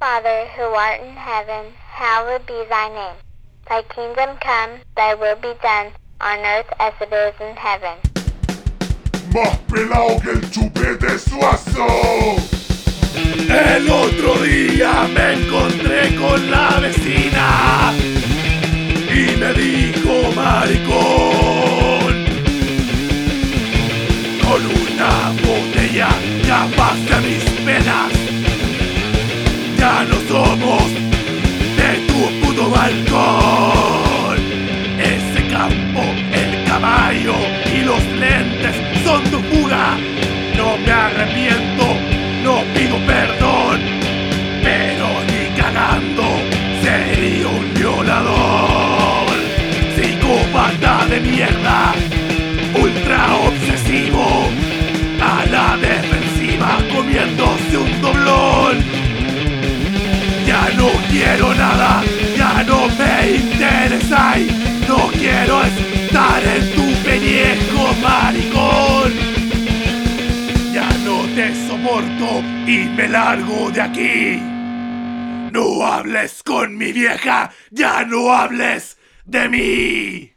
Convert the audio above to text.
Father, who art in heaven, hallowed be thy name. Thy kingdom come, thy will be done, on earth as it is in heaven. Más pelado que el chupete suazo. El otro día me encontré con la vecina y me dijo maricón. Con una botella ya pasé mis penas. Ya no somos de tu puto balcón. Ese campo, el caballo y los lentes son tu fuga. No me arrepiento, no pido perdón, pero ni cagando sería un violador. Psicópata de mierda, ultra obsesivo, a la defensiva comiéndose un doblón. Ya no quiero nada, ya no me interesa y no quiero estar en tu pellejo, maricón. Ya no te soporto y me largo de aquí. No hables con mi vieja, ya no hables de mí.